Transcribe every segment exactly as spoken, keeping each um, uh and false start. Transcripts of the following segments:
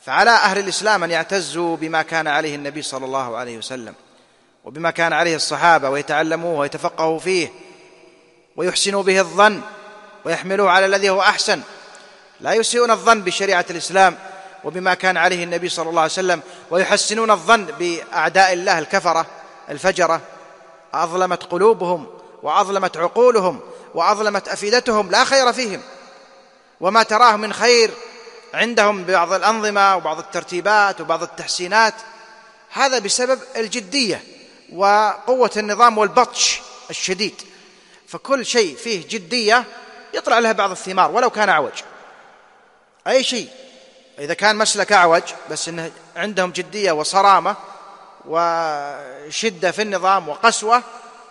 فعلى أهل الإسلام أن يعتزوا بما كان عليه النبي صلى الله عليه وسلم وبما كان عليه الصحابة، ويتعلموه ويتفقهوا فيه ويحسنوا به الظن ويحملوه على الذي هو أحسن، لا يسيئون الظن بشريعة الإسلام وبما كان عليه النبي صلى الله عليه وسلم، ويحسنون الظن بأعداء الله الكفرة الفجرة أظلمت قلوبهم وأظلمت عقولهم وأظلمت أفئدتهم، لا خير فيهم، وما تراه من خير عندهم ببعض الأنظمة وبعض الترتيبات وبعض التحسينات هذا بسبب الجدية وقوة النظام والبطش الشديد. فكل شيء فيه جدية يطلع لها بعض الثمار ولو كان أعوج. أي شيء إذا كان مسلك أعوج بس إنه عندهم جدية وصرامة وشدة في النظام وقسوة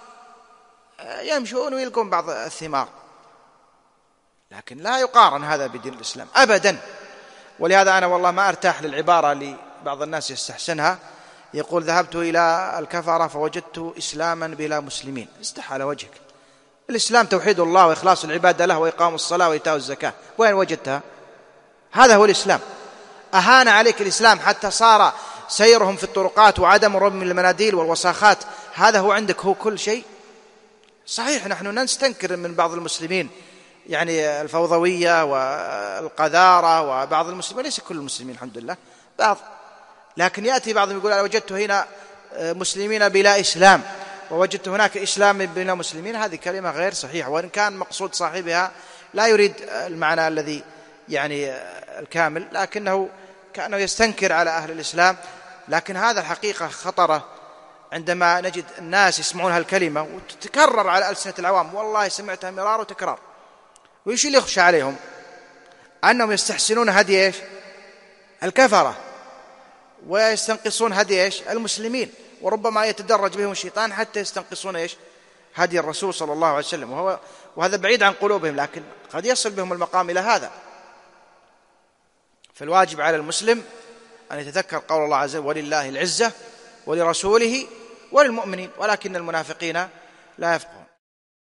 يمشون ويلقون بعض الثمار، لكن لا يقارن هذا بدين الإسلام أبدا. ولهذا أنا والله ما أرتاح للعبارة اللي بعض الناس يستحسنها، يقول ذهبت إلى الكفرة فوجدت إسلاما بلا مسلمين. استحال وجهك، الإسلام توحيد الله وإخلاص العبادة له وإقام الصلاة وإيتاء الزكاة، وين وجدتها؟ هذا هو الإسلام. أهان عليك الإسلام حتى صار سيرهم في الطرقات وعدم رمي المناديل والوساخات هذا هو عندك هو كل شيء؟ صحيح نحن نستنكر من بعض المسلمين يعني الفوضوية والقذارة، وبعض المسلمين ليس كل المسلمين الحمد لله بعض، لكن يأتي بعضهم يقول أنا وجدت هنا مسلمين بلا إسلام ووجدت هناك إسلام بلا مسلمين. هذه كلمة غير صحيحة، وإن كان مقصود صاحبها لا يريد المعنى الذي يعني الكامل، لكنه كأنه يستنكر على أهل الإسلام. لكن هذا الحقيقة خطرة عندما نجد الناس يسمعون هالكلمة وتتكرر على ألسنة العوام، والله سمعتها مرار وتكرار. وإيش اللي يخشى عليهم؟ أنهم يستحسنون هدي إيش؟ الكفرة، ويستنقصون هدي إيش؟ المسلمين، وربما يتدرج بهم الشيطان حتى يستنقصون إيش؟ هدي الرسول صلى الله عليه وسلم، وهو وهذا بعيد عن قلوبهم، لكن قد يصل بهم المقام إلى هذا. فالواجب على المسلم أن يتذكر قول الله عز وجل: ولله العزة ولرسوله وللمؤمنين ولكن المنافقين لا يفقهون.